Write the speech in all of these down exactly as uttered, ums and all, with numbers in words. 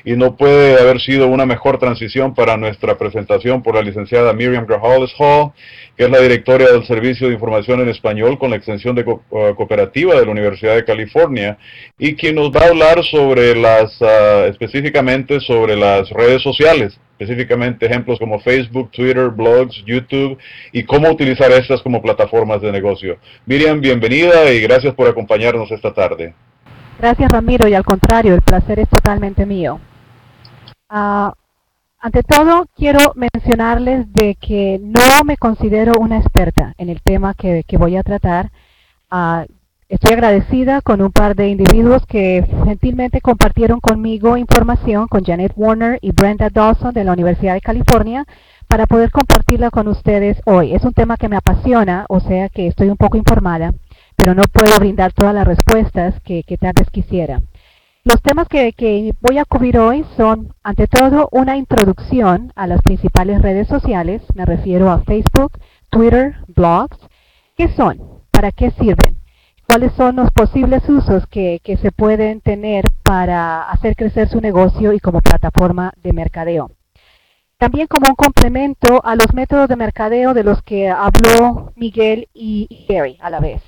y no puede haber sido una mejor transición para nuestra presentación por la licenciada Miriam Grajales Hall, que es la directora del Servicio de Información en Español con la extensión de co uh, cooperativa de la Universidad de California, y quien nos va a hablar sobre las, uh, específicamente sobre las redes sociales, específicamente ejemplos como Facebook, Twitter, blogs, YouTube, y cómo utilizar estas como plataformas de negocio. Miriam, bienvenida y gracias por acompañarnos esta tarde. Gracias, Ramiro, y al contrario, el placer es totalmente mío. Uh, ante todo, quiero mencionarles de que no me considero una experta en el tema que, que voy a tratar. Uh, estoy agradecida con un par de individuos que gentilmente compartieron conmigo información, con Janet Warner y Brenda Dawson de la Universidad de California, para poder compartirla con ustedes hoy. Es un tema que me apasiona, o sea que estoy un poco informada, pero no puedo brindar todas las respuestas que, que tal vez quisiera. Los temas que, que voy a cubrir hoy son, ante todo, una introducción a las principales redes sociales. Me refiero a Facebook, Twitter, blogs. ¿Qué son? ¿Para qué sirven? ¿Cuáles son los posibles usos que, que se pueden tener para hacer crecer su negocio y como plataforma de mercadeo? También como un complemento a los métodos de mercadeo de los que habló Miguel y, y Gary a la vez.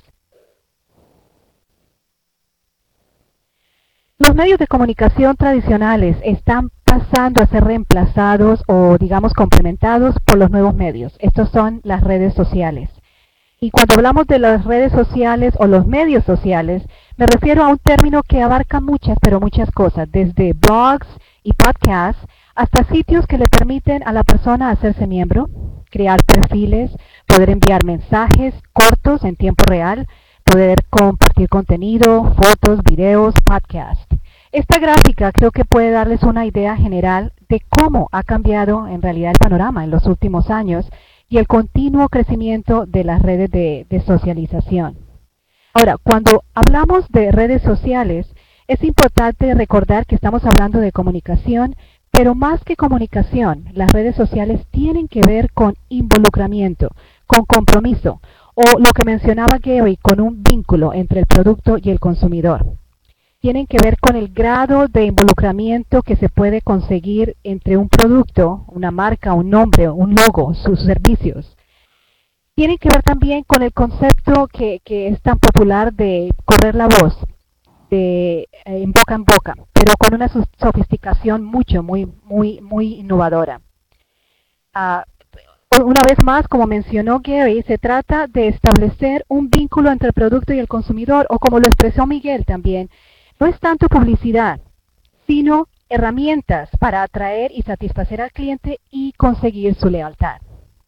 Los medios de comunicación tradicionales están pasando a ser reemplazados o, digamos, complementados por los nuevos medios. Estos son las redes sociales. Y cuando hablamos de las redes sociales o los medios sociales, me refiero a un término que abarca muchas, pero muchas cosas, desde blogs y podcasts hasta sitios que le permiten a la persona hacerse miembro, crear perfiles, poder enviar mensajes cortos en tiempo real, poder compartir contenido, fotos, videos, podcasts. Esta gráfica creo que puede darles una idea general de cómo ha cambiado en realidad el panorama en los últimos años y el continuo crecimiento de las redes de, de socialización. Ahora, cuando hablamos de redes sociales, es importante recordar que estamos hablando de comunicación, pero más que comunicación, las redes sociales tienen que ver con involucramiento, con compromiso, o lo que mencionaba Gary, con un vínculo entre el producto y el consumidor. Tienen que ver con el grado de involucramiento que se puede conseguir entre un producto, una marca, un nombre, un logo, sus servicios. Tienen que ver también con el concepto que, que es tan popular de correr la voz, de eh, en boca en boca, pero con una sofisticación mucho, muy, muy, muy innovadora. Uh, Una vez más, como mencionó Gary, se trata de establecer un vínculo entre el producto y el consumidor, o como lo expresó Miguel también, no es tanto publicidad, sino herramientas para atraer y satisfacer al cliente y conseguir su lealtad.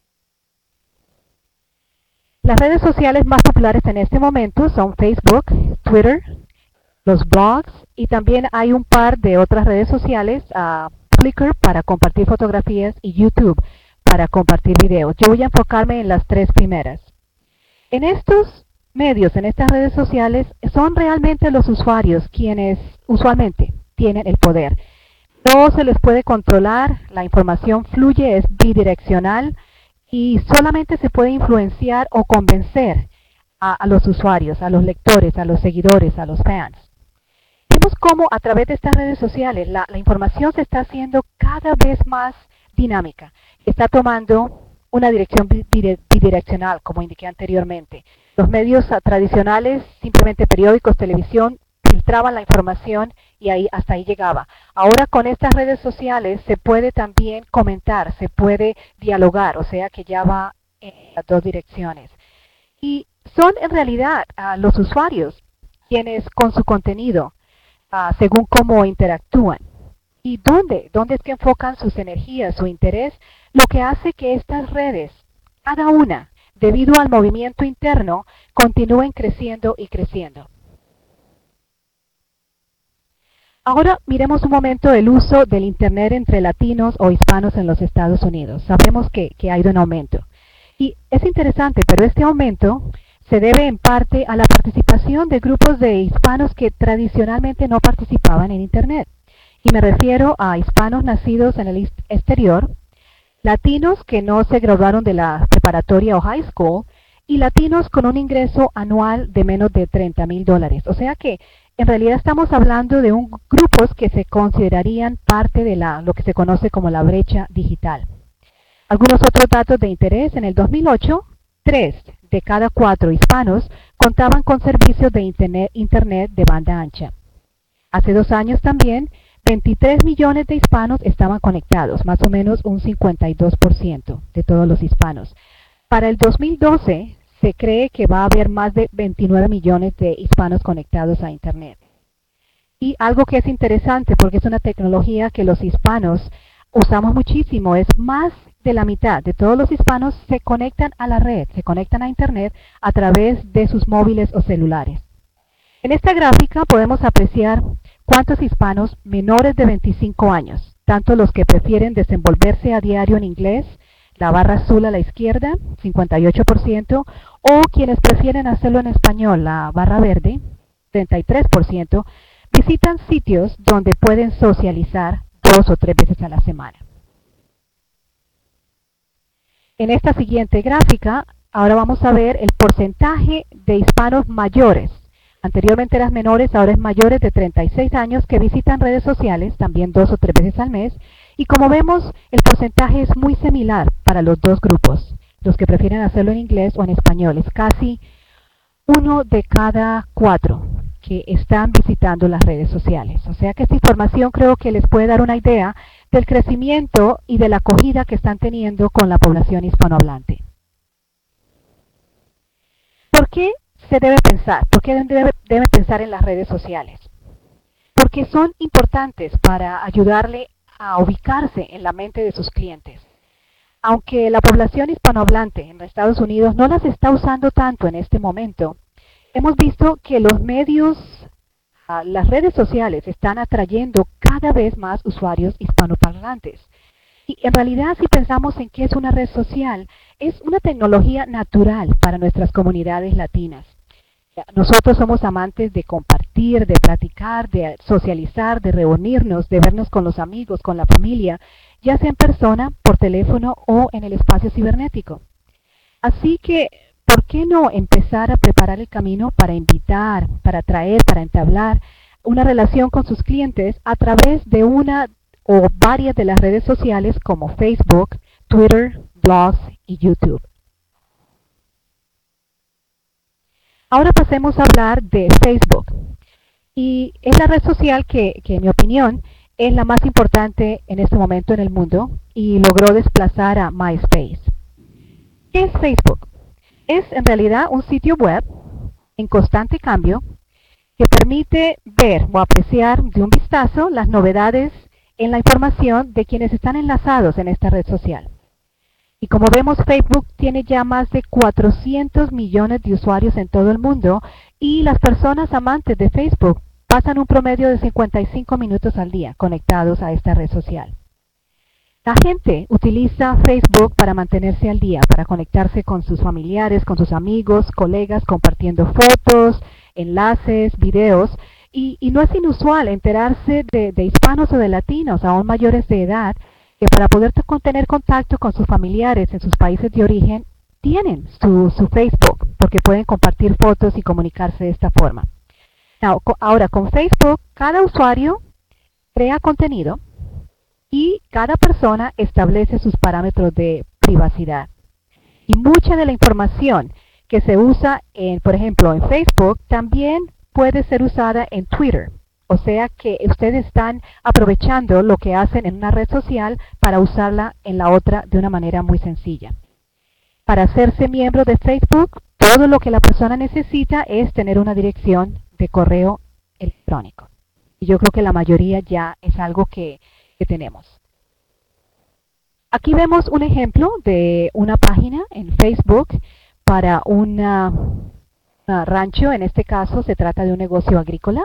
Las redes sociales más populares en este momento son Facebook, Twitter, los blogs, y también hay un par de otras redes sociales, uh, Flickr para compartir fotografías y YouTube para compartir videos. Yo voy a enfocarme en las tres primeras. En estos medios, en estas redes sociales, son realmente los usuarios quienes usualmente tienen el poder. No se les puede controlar, la información fluye, es bidireccional y solamente se puede influenciar o convencer a, a los usuarios, a los lectores, a los seguidores, a los fans. Vemos cómo a través de estas redes sociales la, la información se está haciendo cada vez más dinámica. Está tomando una dirección bidireccional, como indiqué anteriormente. Los medios tradicionales, simplemente periódicos, televisión, filtraban la información y ahí hasta ahí llegaba. Ahora con estas redes sociales se puede también comentar, se puede dialogar, o sea que ya va en las dos direcciones. Y son en realidad uh, los usuarios quienes con su contenido, uh, según cómo interactúan, y dónde, dónde es que enfocan sus energías, su interés, lo que hace que estas redes, cada una, debido al movimiento interno, continúen creciendo y creciendo. Ahora miremos un momento el uso del Internet entre latinos o hispanos en los Estados Unidos. Sabemos que, que ha ido en aumento. Y es interesante, pero este aumento se debe en parte a la participación de grupos de hispanos que tradicionalmente no participaban en Internet. Y me refiero a hispanos nacidos en el exterior, latinos que no se graduaron de la preparatoria o high school, y latinos con un ingreso anual de menos de treinta mil dólares. O sea que en realidad estamos hablando de un grupos que se considerarían parte de la, lo que se conoce como la brecha digital. Algunos otros datos de interés: en el dos mil ocho, tres de cada cuatro hispanos contaban con servicios de internet, internet de banda ancha. Hace dos años también, veintitrés millones de hispanos estaban conectados, más o menos un cincuenta y dos por ciento de todos los hispanos. Para el dos mil doce se cree que va a haber más de veintinueve millones de hispanos conectados a internet. Y algo que es interesante, porque es una tecnología que los hispanos usamos muchísimo, es más de la mitad de todos los hispanos se conectan a la red, se conectan a internet a través de sus móviles o celulares. En esta gráfica podemos apreciar cuántos hispanos menores de veinticinco años, tanto los que prefieren desenvolverse a diario en inglés, la barra azul a la izquierda, cincuenta y ocho por ciento, o quienes prefieren hacerlo en español, la barra verde, treinta y tres por ciento, visitan sitios donde pueden socializar dos o tres veces a la semana. En esta siguiente gráfica, ahora vamos a ver el porcentaje de hispanos mayores. Anteriormente eran menores, ahora es mayores de treinta y seis años que visitan redes sociales, también dos o tres veces al mes. Y como vemos, el porcentaje es muy similar para los dos grupos, los que prefieren hacerlo en inglés o en español. Es casi uno de cada cuatro que están visitando las redes sociales. O sea que esta información creo que les puede dar una idea del crecimiento y de la acogida que están teniendo con la población hispanohablante. ¿Por qué se debe pensar? ¿Por qué debe, debe pensar en las redes sociales? Porque son importantes para ayudarle a ubicarse en la mente de sus clientes. Aunque la población hispanohablante en Estados Unidos no las está usando tanto en este momento, hemos visto que los medios, uh, las redes sociales están atrayendo cada vez más usuarios hispanoparlantes. Y en realidad, si pensamos en qué es una red social, es una tecnología natural para nuestras comunidades latinas. Nosotros somos amantes de compartir, de platicar, de socializar, de reunirnos, de vernos con los amigos, con la familia, ya sea en persona, por teléfono o en el espacio cibernético. Así que, ¿por qué no empezar a preparar el camino para invitar, para atraer, para entablar una relación con sus clientes a través de una o varias de las redes sociales como Facebook, Twitter, blogs y YouTube? Ahora pasemos a hablar de Facebook. Y es la red social que, que, en mi opinión, es la más importante en este momento en el mundo y logró desplazar a MySpace. ¿Qué es Facebook? Es en realidad un sitio web en constante cambio que permite ver o apreciar de un vistazo las novedades en la información de quienes están enlazados en esta red social. Y como vemos, Facebook tiene ya más de cuatrocientos millones de usuarios en todo el mundo y las personas amantes de Facebook pasan un promedio de cincuenta y cinco minutos al día conectados a esta red social. La gente utiliza Facebook para mantenerse al día, para conectarse con sus familiares, con sus amigos, colegas, compartiendo fotos, enlaces, videos. Y, y no es inusual enterarse de, de hispanos o de latinos, aún mayores de edad, que para poder tener contacto con sus familiares en sus países de origen, tienen su, su Facebook, porque pueden compartir fotos y comunicarse de esta forma. Now, co- ahora, con Facebook, cada usuario crea contenido y cada persona establece sus parámetros de privacidad. Y mucha de la información que se usa, en, por ejemplo, en Facebook, también puede ser usada en Twitter. O sea que ustedes están aprovechando lo que hacen en una red social para usarla en la otra de una manera muy sencilla. Para hacerse miembro de Facebook, todo lo que la persona necesita es tener una dirección de correo electrónico. Y yo creo que la mayoría ya es algo que, que tenemos. Aquí vemos un ejemplo de una página en Facebook para una, una rancho. En este caso se trata de un negocio agrícola.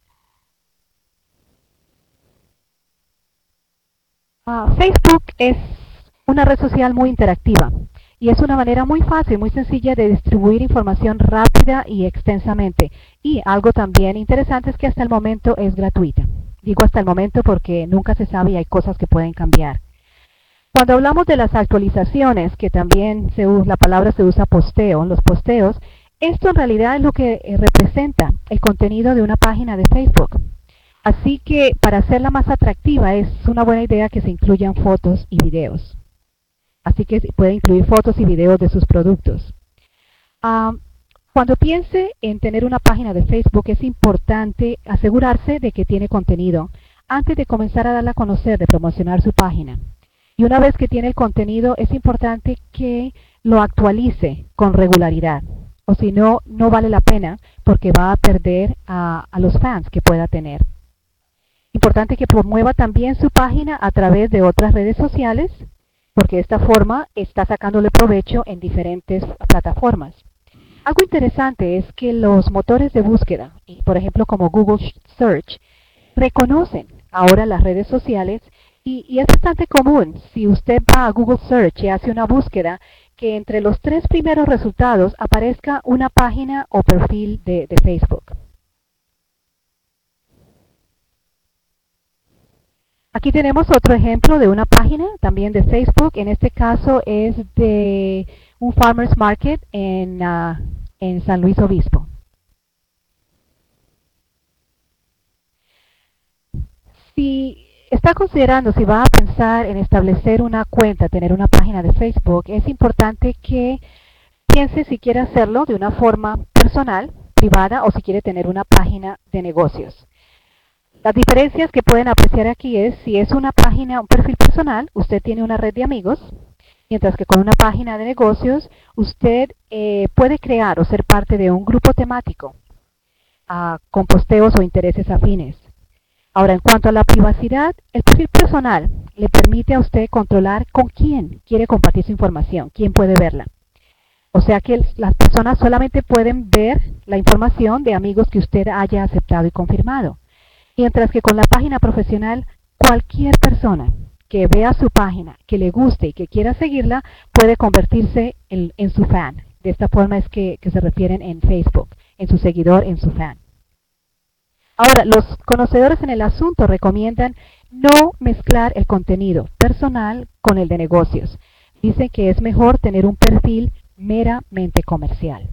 Uh, Facebook es una red social muy interactiva y es una manera muy fácil, muy sencilla de distribuir información rápida y extensamente. Y algo también interesante es que hasta el momento es gratuita. Digo hasta el momento porque nunca se sabe y hay cosas que pueden cambiar. Cuando hablamos de las actualizaciones, que también se usa, la palabra se usa posteo, los posteos, esto en realidad es lo que eh, representa el contenido de una página de Facebook. Así que para hacerla más atractiva es una buena idea que se incluyan fotos y videos. Así que puede incluir fotos y videos de sus productos. Uh, cuando piense en tener una página de Facebook es importante asegurarse de que tiene contenido antes de comenzar a darla a conocer, de promocionar su página. Y una vez que tiene el contenido es importante que lo actualice con regularidad. O si no, no vale la pena porque va a perder a, a los fans que pueda tener. Importante que promueva también su página a través de otras redes sociales, porque de esta forma está sacándole provecho en diferentes plataformas. Algo interesante es que los motores de búsqueda, por ejemplo como Google Search, reconocen ahora las redes sociales y, y es bastante común si usted va a Google Search y hace una búsqueda que entre los tres primeros resultados aparezca una página o perfil de, de Facebook. Aquí tenemos otro ejemplo de una página también de Facebook. En este caso es de un Farmers Market en, uh, en San Luis Obispo. Si está considerando, si va a pensar en establecer una cuenta, tener una página de Facebook, es importante que piense si quiere hacerlo de una forma personal, privada, o si quiere tener una página de negocios. Las diferencias que pueden apreciar aquí es si es una página, un perfil personal, usted tiene una red de amigos, mientras que con una página de negocios usted eh, puede crear o ser parte de un grupo temático uh, con posteos o intereses afines. Ahora, en cuanto a la privacidad, el perfil personal le permite a usted controlar con quién quiere compartir su información, quién puede verla. O sea que las personas solamente pueden ver la información de amigos que usted haya aceptado y confirmado. Mientras que con la página profesional, cualquier persona que vea su página, que le guste y que quiera seguirla, puede convertirse en, en su fan. De esta forma es que, que se refieren en Facebook, en su seguidor, en su fan. Ahora, los conocedores en el asunto recomiendan no mezclar el contenido personal con el de negocios. Dicen que es mejor tener un perfil meramente comercial.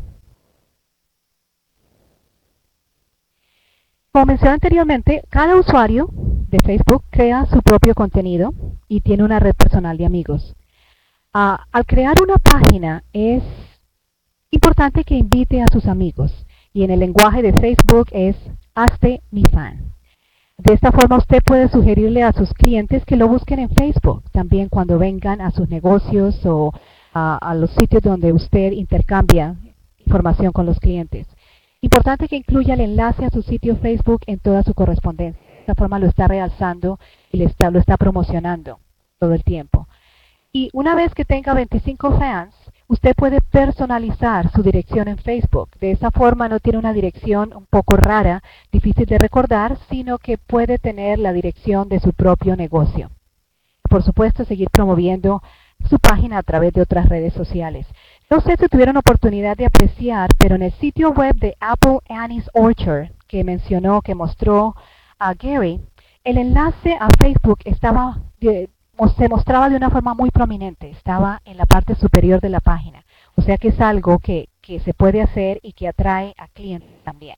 Como mencioné anteriormente, cada usuario de Facebook crea su propio contenido y tiene una red personal de amigos. Uh, al crear una página es importante que invite a sus amigos y en el lenguaje de Facebook es hazte mi fan. De esta forma usted puede sugerirle a sus clientes que lo busquen en Facebook, también cuando vengan a sus negocios o a, a los sitios donde usted intercambia información con los clientes. Importante que incluya el enlace a su sitio Facebook en toda su correspondencia. De esta forma lo está realzando y le está, lo está promocionando todo el tiempo. Y una vez que tenga veinticinco fans, usted puede personalizar su dirección en Facebook. De esa forma no tiene una dirección un poco rara, difícil de recordar, sino que puede tener la dirección de su propio negocio. Por supuesto, seguir promoviendo su página a través de otras redes sociales. No sé si tuvieron oportunidad de apreciar, pero en el sitio web de Apple Annie's Orchard, que mencionó, que mostró a Gary, el enlace a Facebook estaba, de, se mostraba de una forma muy prominente, estaba en la parte superior de la página. O sea que es algo que, que se puede hacer y que atrae a clientes también.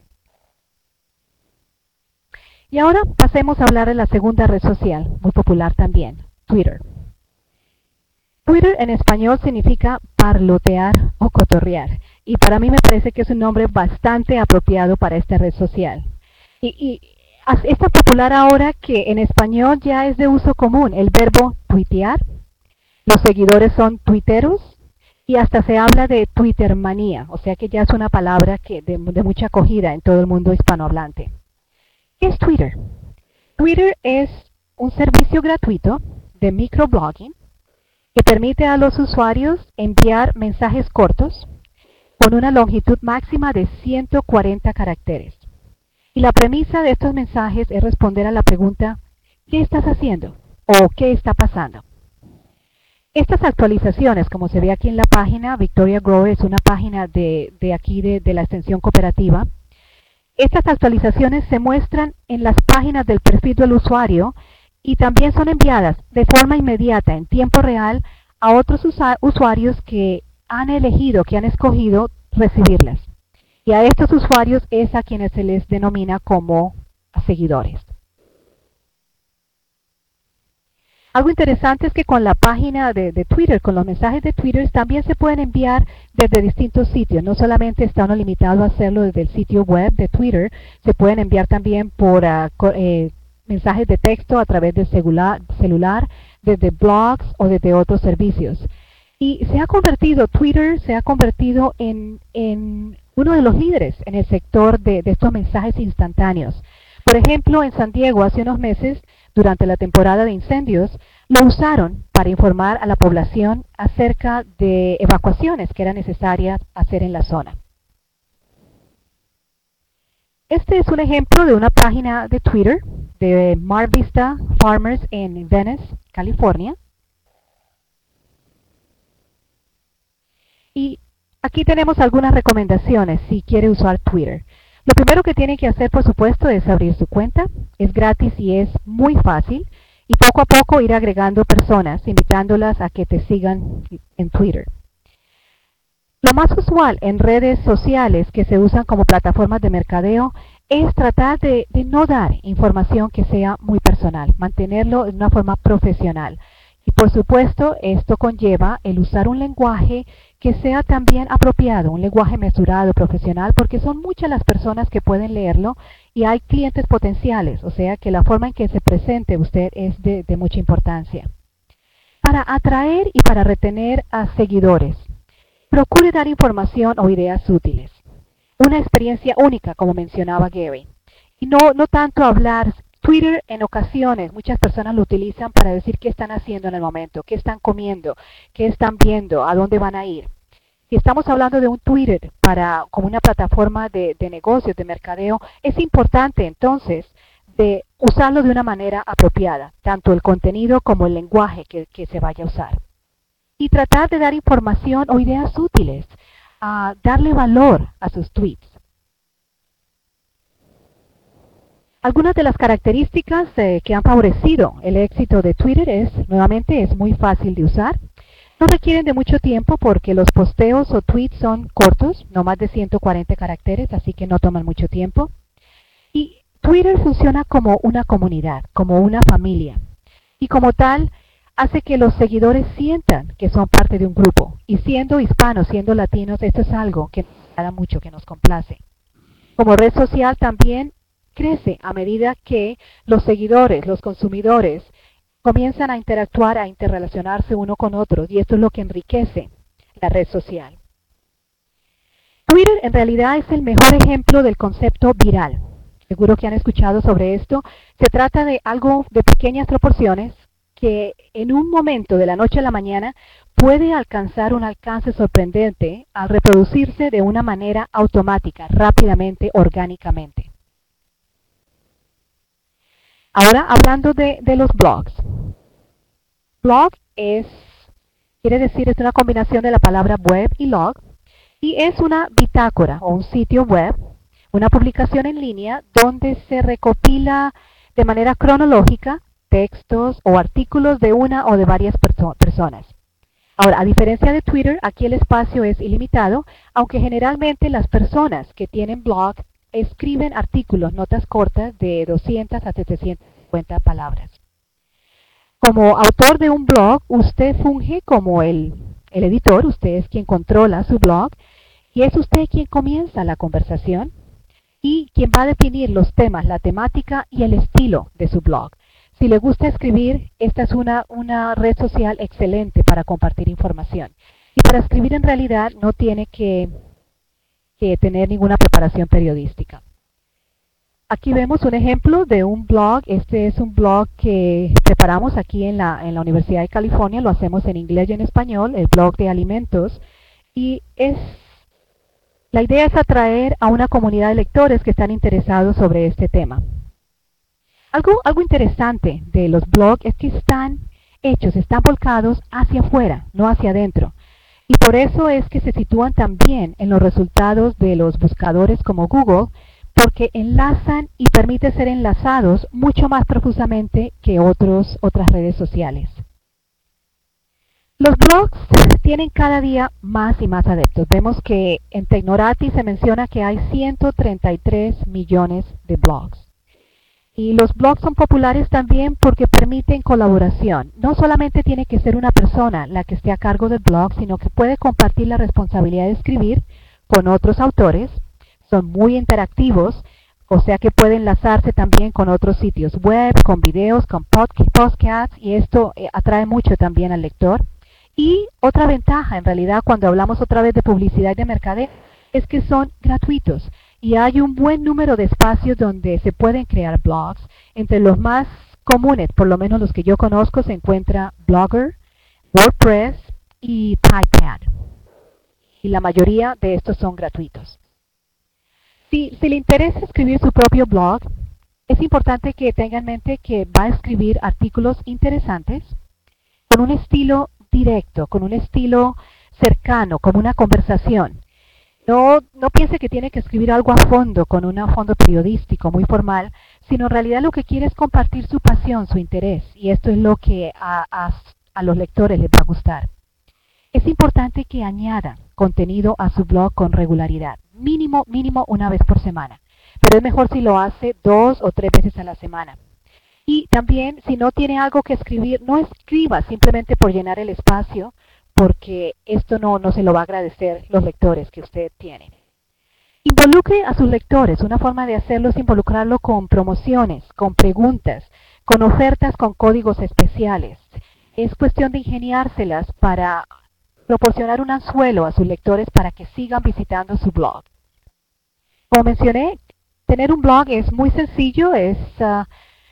Y ahora pasemos a hablar de la segunda red social, muy popular también, Twitter. Twitter en español significa parlotear o cotorrear. Y para mí me parece que es un nombre bastante apropiado para esta red social. Y, y es tan popular ahora que en español ya es de uso común el verbo tuitear. Los seguidores son tuiteros y hasta se habla de twittermanía. O sea que ya es una palabra que de, de mucha acogida en todo el mundo hispanohablante. ¿Qué es Twitter? Twitter es un servicio gratuito de microblogging que permite a los usuarios enviar mensajes cortos con una longitud máxima de ciento cuarenta caracteres. Y la premisa de estos mensajes es responder a la pregunta, ¿qué estás haciendo? O ¿qué está pasando? Estas actualizaciones, como se ve aquí en la página, Victoria Grower es una página de, de aquí de, de la extensión cooperativa. Estas actualizaciones se muestran en las páginas del perfil del usuario y también son enviadas de forma inmediata, en tiempo real, a otros usuarios que han elegido, que han escogido recibirlas. Y a estos usuarios es a quienes se les denomina como seguidores. Algo interesante es que con la página de, de Twitter, con los mensajes de Twitter, también se pueden enviar desde distintos sitios. No solamente está uno limitado a hacerlo desde el sitio web de Twitter, se pueden enviar también por uh, eh, mensajes de texto a través del celular, celular, desde blogs o desde otros servicios. Y se ha convertido, Twitter se ha convertido en, en uno de los líderes en el sector de, de estos mensajes instantáneos. Por ejemplo, en San Diego hace unos meses, durante la temporada de incendios, lo usaron para informar a la población acerca de evacuaciones que era necesaria hacer en la zona. Este es un ejemplo de una página de Twitter de Mar Vista Farmers en Venice, California. Y aquí tenemos algunas recomendaciones si quiere usar Twitter. Lo primero que tiene que hacer, por supuesto, es abrir su cuenta. Es gratis y es muy fácil. Y poco a poco ir agregando personas, invitándolas a que te sigan en Twitter. Lo más usual en redes sociales que se usan como plataformas de mercadeo es tratar de, de no dar información que sea muy personal, mantenerlo de una forma profesional. Y por supuesto, esto conlleva el usar un lenguaje que sea también apropiado, un lenguaje mesurado, profesional, porque son muchas las personas que pueden leerlo y hay clientes potenciales, o sea que la forma en que se presente usted es de, de mucha importancia. Para atraer y para retener a seguidores, procure dar información o ideas útiles. Una experiencia única, como mencionaba Gary. Y no, no tanto hablar. Twitter en ocasiones, muchas personas lo utilizan para decir qué están haciendo en el momento, qué están comiendo, qué están viendo, a dónde van a ir. Si estamos hablando de un Twitter para, como una plataforma de, de negocios, de mercadeo, es importante entonces de usarlo de una manera apropiada, tanto el contenido como el lenguaje que, que se vaya a usar. Y tratar de dar información o ideas útiles, a darle valor a sus tweets. Algunas de las características eh, que han favorecido el éxito de Twitter es, nuevamente, es muy fácil de usar. No requieren de mucho tiempo porque los posteos o tweets son cortos, no más de ciento cuarenta caracteres, así que no toman mucho tiempo. Y Twitter funciona como una comunidad, como una familia. Y como tal, hace que los seguidores sientan que son parte de un grupo. Y siendo hispanos, siendo latinos, esto es algo que nos agrada mucho, que nos complace. Como red social también crece a medida que los seguidores, los consumidores, comienzan a interactuar, a interrelacionarse uno con otros, y esto es lo que enriquece la red social. Twitter en realidad es el mejor ejemplo del concepto viral. Seguro que han escuchado sobre esto. Se trata de algo de pequeñas proporciones que en un momento de la noche a la mañana puede alcanzar un alcance sorprendente al reproducirse de una manera automática, rápidamente, orgánicamente. Ahora, hablando de, de los blogs. Blog es, quiere decir, es una combinación de la palabra web y log, y es una bitácora o un sitio web, una publicación en línea donde se recopila de manera cronológica textos o artículos de una o de varias perso- personas. Ahora, a diferencia de Twitter, aquí el espacio es ilimitado, aunque generalmente las personas que tienen blog escriben artículos, notas cortas de doscientas a setecientas cincuenta palabras. Como autor de un blog, usted funge como el, el editor, usted es quien controla su blog, y es usted quien comienza la conversación y quien va a definir los temas, la temática y el estilo de su blog. Si le gusta escribir, esta es una, una red social excelente para compartir información. Y para escribir en realidad no tiene que que tener ninguna preparación periodística. Aquí vemos un ejemplo de un blog. Este es un blog que preparamos aquí en la, en la Universidad de California. Lo hacemos en inglés y en español, el blog de alimentos. Y es, la idea es atraer a una comunidad de lectores que están interesados sobre este tema. Algo, algo interesante de los blogs es que están hechos, están volcados hacia afuera, no hacia adentro. Y por eso es que se sitúan también en los resultados de los buscadores como Google, porque enlazan y permite ser enlazados mucho más profusamente que otros, otras redes sociales. Los blogs tienen cada día más y más adeptos. Vemos que en Technorati se menciona que hay ciento treinta y tres millones de blogs. Y los blogs son populares también porque permiten colaboración. No solamente tiene que ser una persona la que esté a cargo del blog, sino que puede compartir la responsabilidad de escribir con otros autores. Son muy interactivos, o sea que puede enlazarse también con otros sitios web, con videos, con podcasts, y esto eh, atrae mucho también al lector. Y otra ventaja, en realidad, cuando hablamos otra vez de publicidad y de mercadeo, es que son gratuitos. Y hay un buen número de espacios donde se pueden crear blogs. Entre los más comunes, por lo menos los que yo conozco, se encuentra Blogger, WordPress y Typepad. Y la mayoría de estos son gratuitos. Si, si le interesa escribir su propio blog, es importante que tenga en mente que va a escribir artículos interesantes, con un estilo directo, con un estilo cercano, como una conversación. No, no piense que tiene que escribir algo a fondo, con un fondo periodístico muy formal, sino en realidad lo que quiere es compartir su pasión, su interés, y esto es lo que a, a, a los lectores les va a gustar. Es importante que añada contenido a su blog con regularidad, mínimo, mínimo una vez por semana, pero es mejor si lo hace dos o tres veces a la semana. Y también, si no tiene algo que escribir, no escriba simplemente por llenar el espacio, porque esto no, no se lo va a agradecer los lectores que usted tiene. Involucre a sus lectores. Una forma de hacerlo es involucrarlo con promociones, con preguntas, con ofertas con códigos especiales. Es cuestión de ingeniárselas para proporcionar un anzuelo a sus lectores para que sigan visitando su blog. Como mencioné, tener un blog es muy sencillo, es... Uh,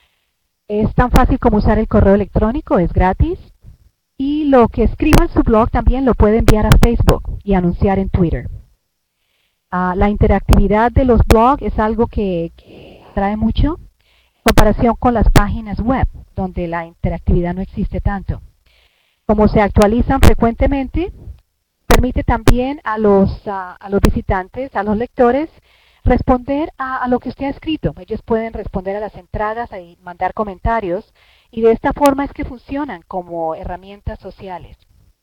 Es tan fácil como usar el correo electrónico, es gratis. Y lo que escriba en su blog también lo puede enviar a Facebook y anunciar en Twitter. Uh, la interactividad de los blogs es algo que, que atrae mucho en comparación con las páginas web, donde la interactividad no existe tanto. Como se actualizan frecuentemente, permite también a los, uh, a los visitantes, a los lectores, responder a, a lo que usted ha escrito. Ellos pueden responder a las entradas y mandar comentarios, y de esta forma es que funcionan como herramientas sociales.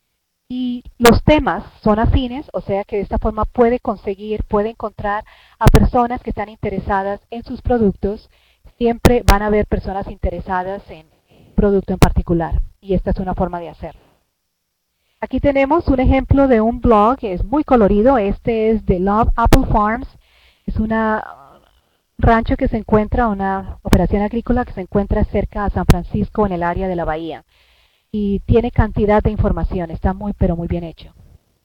Y los temas son afines, o sea que de esta forma puede conseguir, puede encontrar a personas que están interesadas en sus productos. Siempre van a haber personas interesadas en un producto en particular, y esta es una forma de hacerlo. Aquí tenemos un ejemplo de un blog que es muy colorido. Este es de Love Apple Farms. Es un rancho que se encuentra, una operación agrícola que se encuentra cerca a San Francisco, en el área de la bahía. Y tiene cantidad de información, está muy pero muy bien hecho.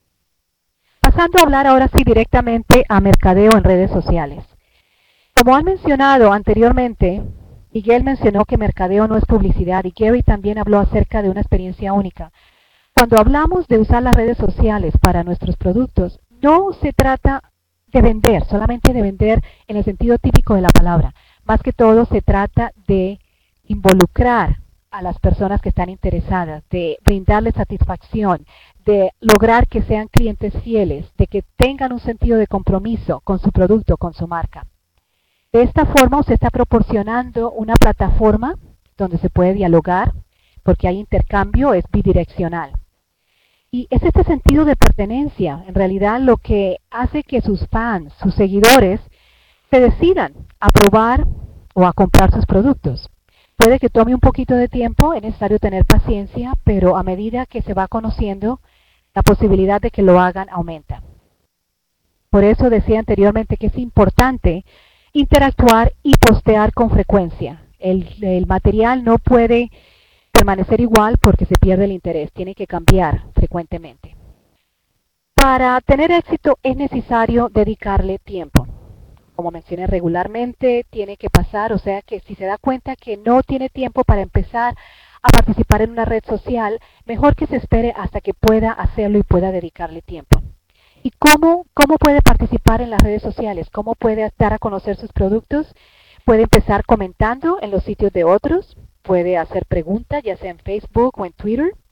Pasando a hablar ahora sí directamente a mercadeo en redes sociales. Como han mencionado anteriormente, Miguel mencionó que mercadeo no es publicidad, y Gary también habló acerca de una experiencia única. Cuando hablamos de usar las redes sociales para nuestros productos, no se trata de vender, solamente de vender en el sentido típico de la palabra. Más que todo se trata de involucrar a las personas que están interesadas, de brindarles satisfacción, de lograr que sean clientes fieles, de que tengan un sentido de compromiso con su producto, con su marca. De esta forma usted está proporcionando una plataforma donde se puede dialogar, porque hay intercambio, es bidireccional. Y es este sentido de pertenencia, en realidad, lo que hace que sus fans, sus seguidores, se decidan a probar o a comprar sus productos. Puede que tome un poquito de tiempo, es necesario tener paciencia, pero a medida que se va conociendo, la posibilidad de que lo hagan aumenta. Por eso decía anteriormente que es importante interactuar y postear con frecuencia. El, el material no puede permanecer igual porque se pierde el interés, tiene que cambiar frecuentemente. Para tener éxito es necesario dedicarle tiempo. Como mencioné, regularmente tiene que pasar, o sea que si se da cuenta que no tiene tiempo para empezar a participar en una red social, mejor que se espere hasta que pueda hacerlo y pueda dedicarle tiempo. ¿Y cómo, cómo puede participar en las redes sociales? ¿Cómo puede dar a conocer sus productos? Puede empezar comentando en los sitios de otros, puede hacer preguntas, ya sea en Facebook o en Twitter.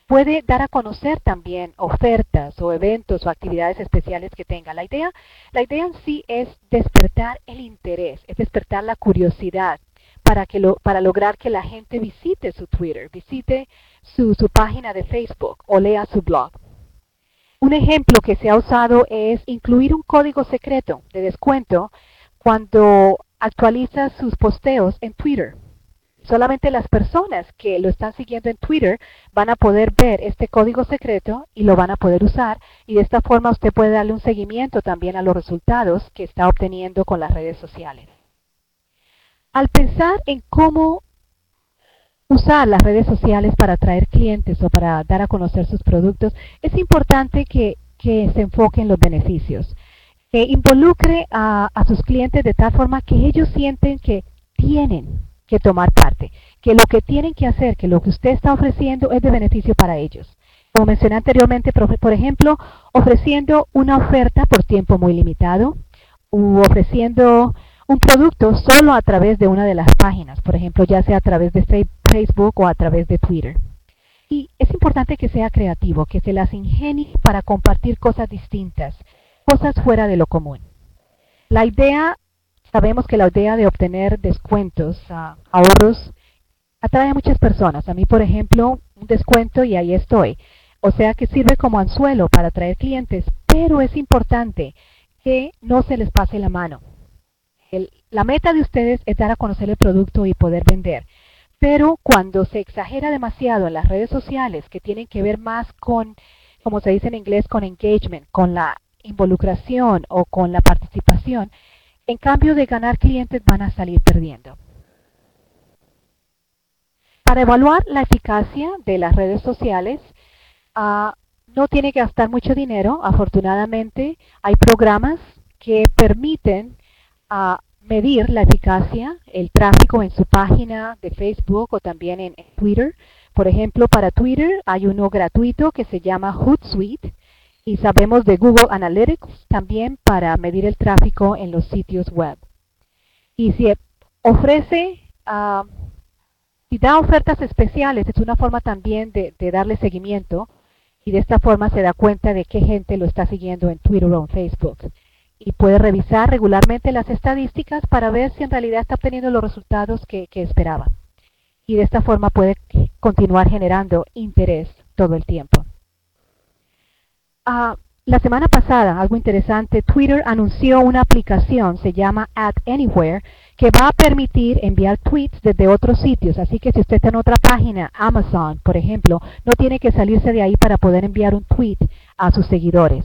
puede dar a conocer también ofertas o eventos o actividades especiales que tenga. La idea, la idea en sí es despertar el interés, es despertar la curiosidad para, que lo, para lograr que la gente visite su Twitter, visite su, su página de Facebook o lea su blog. Un ejemplo que se ha usado es incluir un código secreto de descuento cuando actualiza sus posteos en Twitter. Solamente las personas que lo están siguiendo en Twitter van a poder ver este código secreto y lo van a poder usar, y de esta forma usted puede darle un seguimiento también a los resultados que está obteniendo con las redes sociales. Al pensar en cómo usar las redes sociales para atraer clientes o para dar a conocer sus productos, es importante que, que se enfoque en los beneficios, que involucre a, a sus clientes de tal forma que ellos sienten que tienen que tomar parte, que lo que tienen que hacer, que lo que usted está ofreciendo es de beneficio para ellos. Como mencioné anteriormente, por ejemplo, ofreciendo una oferta por tiempo muy limitado, u ofreciendo un producto solo a través de una de las páginas, por ejemplo, ya sea a través de Facebook o a través de Twitter. Y es importante que sea creativo, que se las ingenie para compartir cosas distintas, cosas fuera de lo común. La idea, sabemos que la idea de obtener descuentos, uh, ahorros, atrae a muchas personas. A mí, por ejemplo, un descuento y ahí estoy. O sea que sirve como anzuelo para atraer clientes, pero es importante que no se les pase la mano. El, la meta de ustedes es dar a conocer el producto y poder vender. Pero cuando se exagera demasiado en las redes sociales, que tienen que ver más con, como se dice en inglés, con engagement, con la involucración o con la participación, en cambio de ganar clientes van a salir perdiendo. Para evaluar la eficacia de las redes sociales, uh, no tiene que gastar mucho dinero. Afortunadamente, hay programas que permiten uh, medir la eficacia, el tráfico en su página de Facebook o también en, en Twitter. Por ejemplo, para Twitter hay uno gratuito que se llama Hootsuite, y sabemos de Google Analytics también para medir el tráfico en los sitios web. Y si ofrece, uh, si da ofertas especiales, es una forma también de, de darle seguimiento, y de esta forma se da cuenta de qué gente lo está siguiendo en Twitter o en Facebook. Y puede revisar regularmente las estadísticas para ver si en realidad está obteniendo los resultados que, que esperaba. Y de esta forma puede continuar generando interés todo el tiempo. Uh, la semana pasada, algo interesante, Twitter anunció una aplicación, se llama Ad Anywhere, que va a permitir enviar tweets desde otros sitios. Así que si usted está en otra página, Amazon, por ejemplo, no tiene que salirse de ahí para poder enviar un tweet a sus seguidores.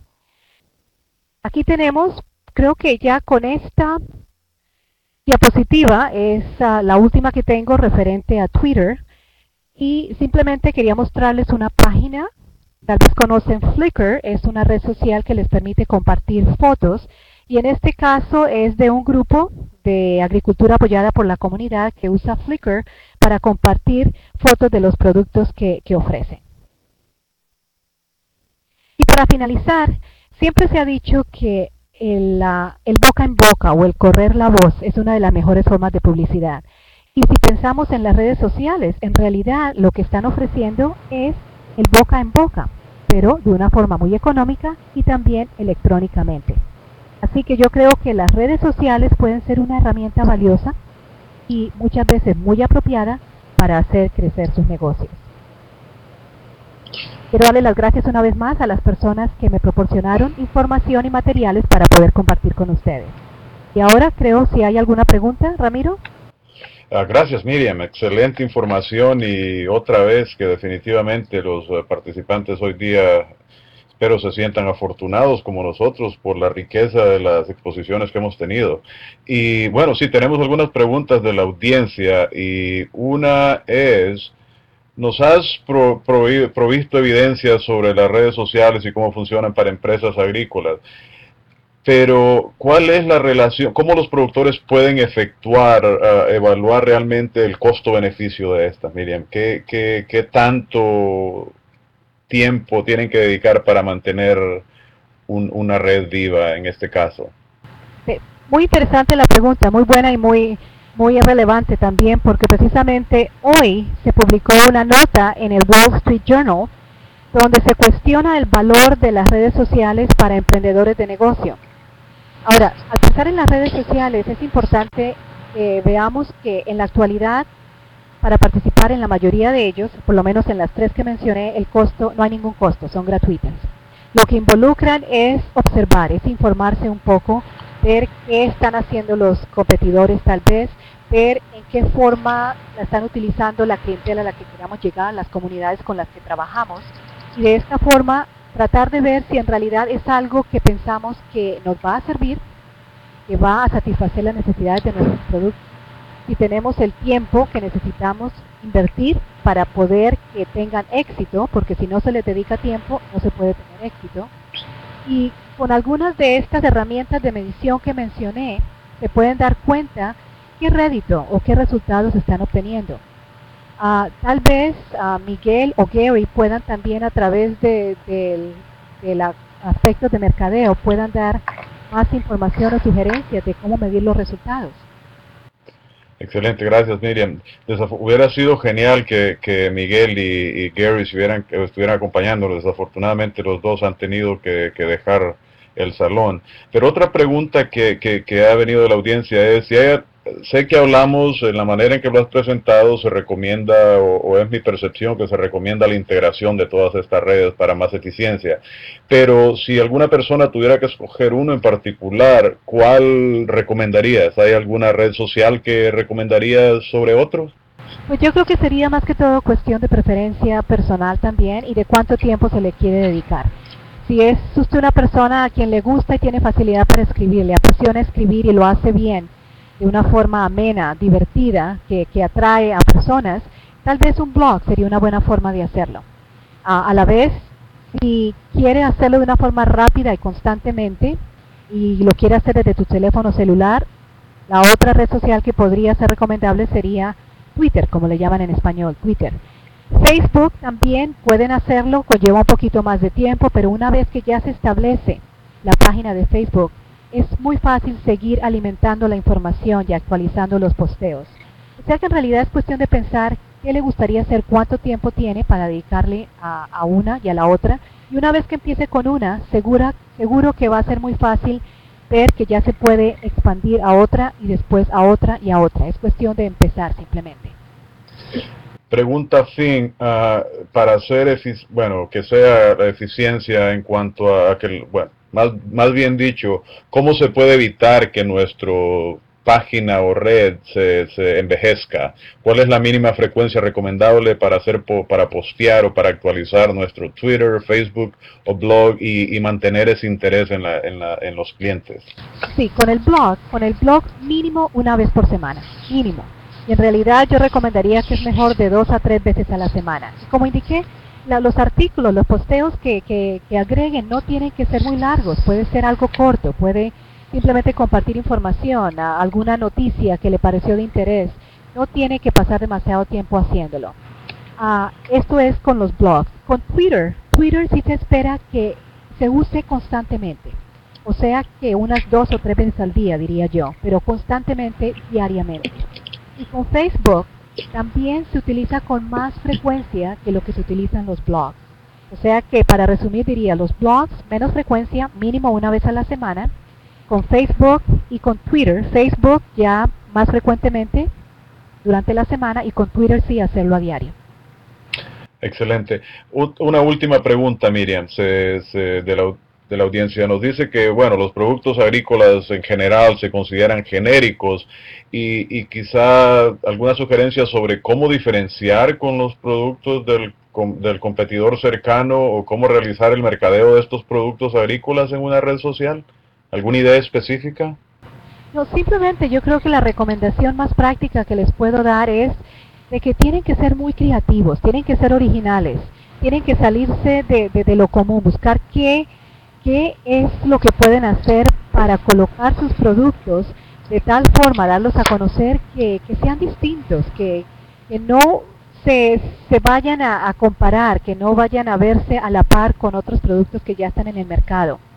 Aquí tenemos, creo que ya con esta diapositiva es uh, la última que tengo referente a Twitter, y simplemente quería mostrarles una página. Tal vez conocen Flickr, es una red social que les permite compartir fotos, y en este caso es de un grupo de agricultura apoyada por la comunidad que usa Flickr para compartir fotos de los productos que, que ofrecen. Y para finalizar, siempre se ha dicho que el, uh, el boca en boca o el correr la voz es una de las mejores formas de publicidad. Y si pensamos en las redes sociales, en realidad lo que están ofreciendo es el boca en boca, pero de una forma muy económica y también electrónicamente. Así que yo creo que las redes sociales pueden ser una herramienta valiosa y muchas veces muy apropiada para hacer crecer sus negocios. Quiero darle las gracias una vez más a las personas que me proporcionaron información y materiales para poder compartir con ustedes. Y ahora creo, si hay alguna pregunta, Ramiro. Uh, gracias, Miriam. Excelente información, y otra vez que definitivamente los uh, participantes hoy día espero se sientan afortunados como nosotros por la riqueza de las exposiciones que hemos tenido. Y bueno, sí, tenemos algunas preguntas de la audiencia, y una es: nos has pro, pro, provisto evidencias sobre las redes sociales y cómo funcionan para empresas agrícolas. Pero, ¿cuál es la relación? ¿Cómo los productores pueden efectuar, uh, evaluar realmente el costo-beneficio de estas, Miriam? ¿Qué, qué, qué tanto tiempo tienen que dedicar para mantener un, una red viva en este caso? Sí, muy interesante la pregunta, muy buena y muy, muy relevante también porque precisamente hoy se publicó una nota en el Wall Street Journal donde se cuestiona el valor de las redes sociales para emprendedores de negocio. Ahora, al pensar en las redes sociales es importante que veamos que en la actualidad, para participar en la mayoría de ellos, por lo menos en las tres que mencioné, el costo, no hay ningún costo, son gratuitas. Lo que involucran es observar, es informarse un poco, ver qué están haciendo los competidores tal vez, ver en qué forma la están utilizando la clientela a la que queramos llegar, las comunidades con las que trabajamos, y de esta forma tratar de ver si en realidad es algo que pensamos que nos va a servir, que va a satisfacer las necesidades de nuestros productos, si tenemos el tiempo que necesitamos invertir para poder que tengan éxito, porque si no se les dedica tiempo, no se puede tener éxito. Y con algunas de estas herramientas de medición que mencioné, se pueden dar cuenta qué rédito o qué resultados están obteniendo. Uh, tal vez uh, Miguel o Gary puedan también a través de, de, de los aspectos de mercadeo, puedan dar más información o sugerencias de cómo medir los resultados. Excelente, gracias Miriam. Desaf hubiera sido genial que, que Miguel y, y Gary se hubieran, que estuvieran acompañándonos. Desafortunadamente los dos han tenido que, que dejar el salón. Pero otra pregunta que, que, que ha venido de la audiencia es, si hay, sé que hablamos en la manera en que lo has presentado, se recomienda, o, o es mi percepción que se recomienda la integración de todas estas redes para más eficiencia, pero si alguna persona tuviera que escoger uno en particular, ¿cuál recomendarías? ¿Hay alguna red social que recomendarías sobre otros? Pues yo creo que sería más que todo cuestión de preferencia personal también y de cuánto tiempo se le quiere dedicar. Si es usted una persona a quien le gusta y tiene facilidad para escribir, le apasiona escribir y lo hace bien, de una forma amena, divertida, que, que atrae a personas, tal vez un blog sería una buena forma de hacerlo. A, a la vez, si quiere hacerlo de una forma rápida y constantemente, y lo quiere hacer desde tu teléfono celular, la otra red social que podría ser recomendable sería Twitter, como le llaman en español, Twitter. Facebook también pueden hacerlo, conlleva un poquito más de tiempo, pero una vez que ya se establece la página de Facebook, es muy fácil seguir alimentando la información y actualizando los posteos. O sea que en realidad es cuestión de pensar qué le gustaría hacer, cuánto tiempo tiene para dedicarle a, a una y a la otra. Y una vez que empiece con una, segura, seguro que va a ser muy fácil ver que ya se puede expandir a otra y después a otra y a otra. Es cuestión de empezar simplemente. Pregunta fin, uh, para hacer, bueno, que sea la eficiencia en cuanto a que, bueno, más, más bien dicho, ¿cómo se puede evitar que nuestra página o red se, se envejezca? ¿Cuál es la mínima frecuencia recomendable para hacer po, para postear o para actualizar nuestro Twitter, Facebook o blog y, y mantener ese interés en, la, en, la, en los clientes? Sí, con el blog, con el blog mínimo una vez por semana, mínimo. Y en realidad yo recomendaría que es mejor de dos a tres veces a la semana. Como indiqué, la, los artículos, los posteos que, que, que agreguen no tienen que ser muy largos, puede ser algo corto, puede simplemente compartir información, a, alguna noticia que le pareció de interés, no tiene que pasar demasiado tiempo haciéndolo. Uh, esto es con los blogs. Con Twitter, Twitter sí se espera que se use constantemente, o sea que unas dos o tres veces al día diría yo, pero constantemente, diariamente. Y con Facebook también se utiliza con más frecuencia que lo que se utilizan los blogs. O sea que para resumir diría los blogs menos frecuencia, mínimo una vez a la semana. Con Facebook y con Twitter, Facebook ya más frecuentemente durante la semana y con Twitter sí hacerlo a diario. Excelente. Una última pregunta, Miriam, se, se, de la de la audiencia. Nos dice que, bueno, los productos agrícolas en general se consideran genéricos y, y quizá alguna sugerencia sobre cómo diferenciar con los productos del, del competidor cercano o cómo realizar el mercadeo de estos productos agrícolas en una red social. ¿Alguna idea específica? No, simplemente yo creo que la recomendación más práctica que les puedo dar es de que tienen que ser muy creativos, tienen que ser originales, tienen que salirse de, de, de lo común, buscar qué qué es lo que pueden hacer para colocar sus productos de tal forma, darlos a conocer que, que sean distintos, que, que no se, se vayan a, a comparar, que no vayan a verse a la par con otros productos que ya están en el mercado.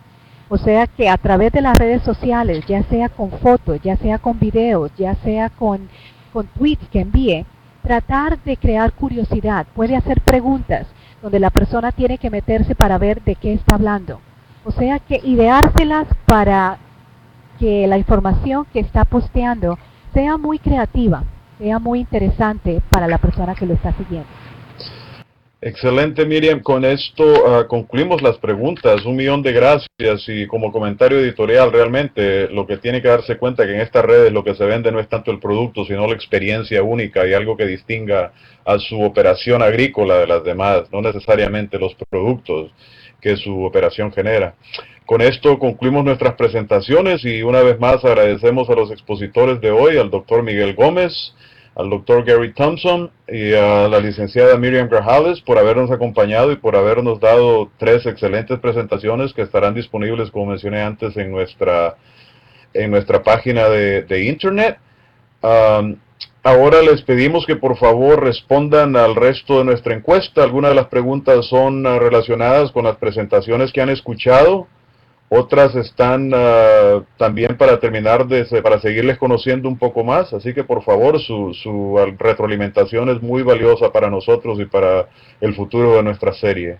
O sea que a través de las redes sociales, ya sea con fotos, ya sea con videos, ya sea con, con tweets que envíe, tratar de crear curiosidad. Puede hacer preguntas donde la persona tiene que meterse para ver de qué está hablando. O sea que ideárselas para que la información que está posteando sea muy creativa, sea muy interesante para la persona que lo está siguiendo. Excelente, Miriam. Con esto uh, concluimos las preguntas. Un millón de gracias. Y como comentario editorial, realmente lo que tiene que darse cuenta que en estas redes lo que se vende no es tanto el producto, sino la experiencia única y algo que distinga a su operación agrícola de las demás, no necesariamente los productos que su operación genera. Con esto concluimos nuestras presentaciones y una vez más agradecemos a los expositores de hoy, al doctor Miguel Gómez, al doctor Gary Thompson y a la licenciada Miriam Grajales por habernos acompañado y por habernos dado tres excelentes presentaciones que estarán disponibles, como mencioné antes, en nuestra, en nuestra página de, de internet. Um, ahora les pedimos que por favor respondan al resto de nuestra encuesta. Algunas de las preguntas son uh, relacionadas con las presentaciones que han escuchado. Otras están uh, también para terminar, de, para seguirles conociendo un poco más, así que por favor su, su retroalimentación es muy valiosa para nosotros y para el futuro de nuestra serie.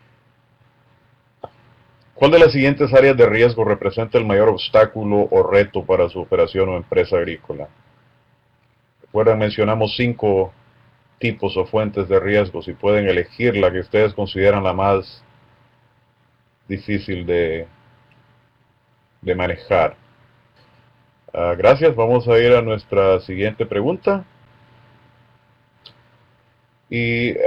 ¿Cuál de las siguientes áreas de riesgo representa el mayor obstáculo o reto para su operación o empresa agrícola? Recuerden, mencionamos cinco tipos o fuentes de riesgo, si pueden elegir la que ustedes consideran la más difícil de de manejar. Uh, gracias, vamos a ir a nuestra siguiente pregunta. Y uh,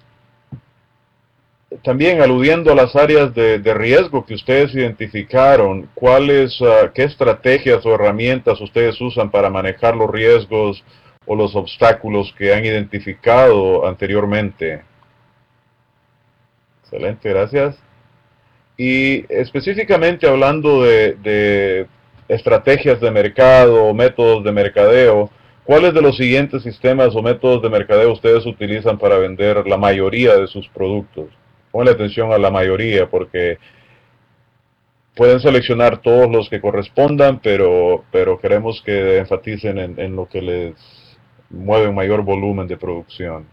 también aludiendo a las áreas de, de riesgo que ustedes identificaron, ¿cuáles, uh, qué estrategias o herramientas ustedes usan para manejar los riesgos o los obstáculos que han identificado anteriormente? Excelente, gracias. Y específicamente hablando de, de estrategias de mercado o métodos de mercadeo, ¿cuáles de los siguientes sistemas o métodos de mercadeo ustedes utilizan para vender la mayoría de sus productos? Ponle atención a la mayoría porque pueden seleccionar todos los que correspondan, pero, pero queremos que enfaticen en, en lo que les mueve un mayor volumen de producción.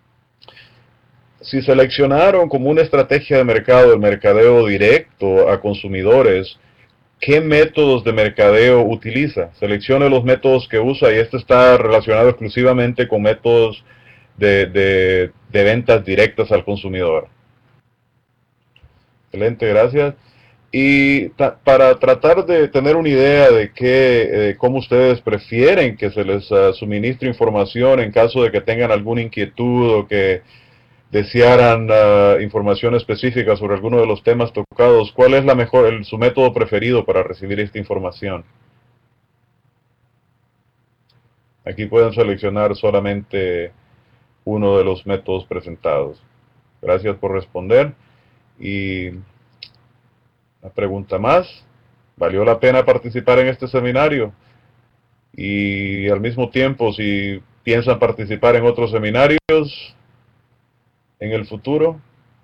Si seleccionaron como una estrategia de mercado el mercadeo directo a consumidores, ¿qué métodos de mercadeo utiliza? Seleccione los métodos que usa y esto está relacionado exclusivamente con métodos de, de, de ventas directas al consumidor. Excelente, gracias. Y para tratar de tener una idea de qué, eh, cómo ustedes prefieren que se les uh, suministre información en caso de que tengan alguna inquietud o que desearan uh, información específica sobre alguno de los temas tocados, ¿cuál es la mejor, el, su método preferido para recibir esta información? Aquí pueden seleccionar solamente uno de los métodos presentados. Gracias por responder. Y una pregunta más. ¿Valió la pena participar en este seminario? Y al mismo tiempo, si piensan participar en otros seminarios en el futuro.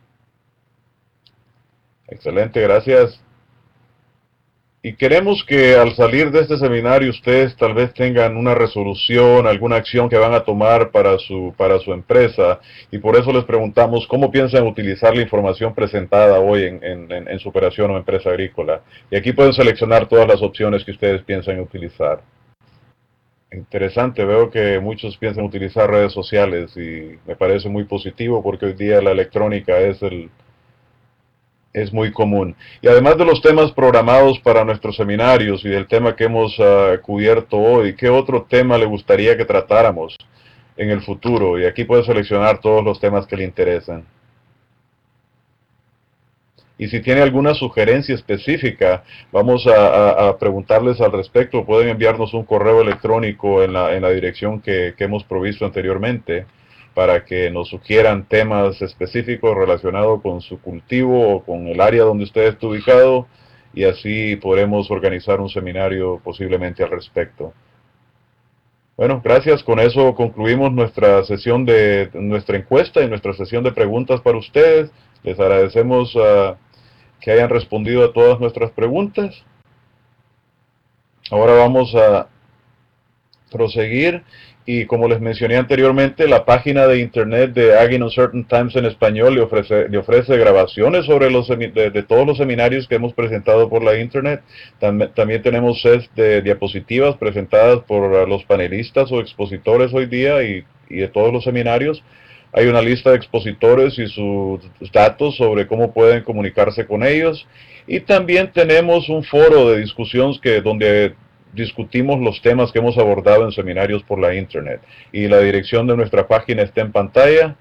Excelente, gracias. Y queremos que al salir de este seminario ustedes tal vez tengan una resolución, alguna acción que van a tomar para su, para su empresa. Y por eso les preguntamos cómo piensan utilizar la información presentada hoy en, en, en su operación o empresa agrícola. Y aquí pueden seleccionar todas las opciones que ustedes piensan utilizar. Interesante, veo que muchos piensan utilizar redes sociales y me parece muy positivo porque hoy día la electrónica es, el, es muy común. Y además de los temas programados para nuestros seminarios y del tema que hemos uh, cubierto hoy, ¿qué otro tema le gustaría que tratáramos en el futuro? Y aquí puede seleccionar todos los temas que le interesan. Y si tiene alguna sugerencia específica, vamos a, a, a preguntarles al respecto. Pueden enviarnos un correo electrónico en la, en la dirección que, que hemos provisto anteriormente para que nos sugieran temas específicos relacionados con su cultivo o con el área donde usted está ubicado y así podremos organizar un seminario posiblemente al respecto. Bueno, gracias. Con eso concluimos nuestra sesión de nuestra encuesta y nuestra sesión de preguntas para ustedes. Les agradecemos uh, que hayan respondido a todas nuestras preguntas. Ahora vamos a proseguir y, como les mencioné anteriormente, la página de internet de Ag in Uncertain Times en español le ofrece, le ofrece grabaciones sobre los de, de todos los seminarios que hemos presentado por la internet. Tam, también tenemos sets de diapositivas presentadas por los panelistas o expositores hoy día y, y de todos los seminarios. Hay una lista de expositores y sus datos sobre cómo pueden comunicarse con ellos. Y también tenemos un foro de discusión que, donde discutimos los temas que hemos abordado en seminarios por la internet. Y la dirección de nuestra página está en pantalla.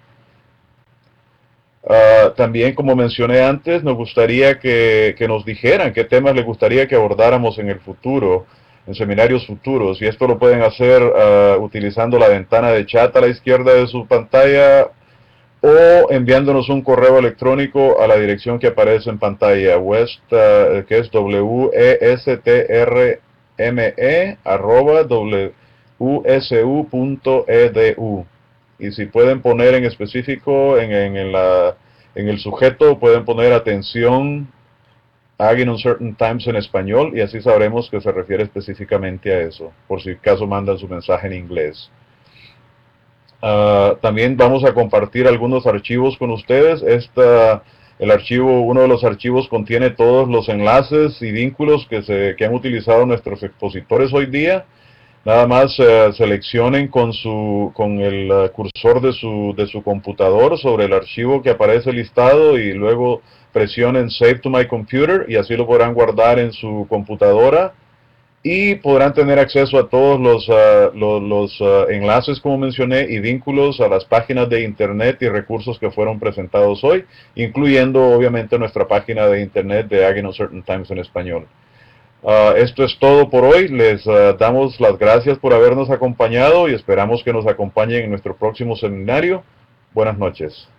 Uh, también, como mencioné antes, nos gustaría que, que nos dijeran qué temas les gustaría que abordáramos en el futuro, en seminarios futuros, y esto lo pueden hacer uh, utilizando la ventana de chat a la izquierda de su pantalla o enviándonos un correo electrónico a la dirección que aparece en pantalla, west, uh, que es W E S T R M E arroba W S U punto E D U. Y si pueden poner en específico en, en, en, la, en el sujeto, pueden poner atención Ag in Uncertain Times en español, y así sabremos que se refiere específicamente a eso, por si acaso mandan su mensaje en inglés. Uh, también vamos a compartir algunos archivos con ustedes. Esta, el archivo, uno de los archivos contiene todos los enlaces y vínculos que, se, que han utilizado nuestros expositores hoy día. Nada más uh, seleccionen con, su, con el uh, cursor de su, de su computador sobre el archivo que aparece listado y luego presionen Save to my computer y así lo podrán guardar en su computadora y podrán tener acceso a todos los, uh, los, los uh, enlaces, como mencioné, y vínculos a las páginas de internet y recursos que fueron presentados hoy, incluyendo obviamente nuestra página de internet de Ag in Uncertain Times en español. Uh, esto es todo por hoy. Les uh, damos las gracias por habernos acompañado y esperamos que nos acompañen en nuestro próximo seminario. Buenas noches.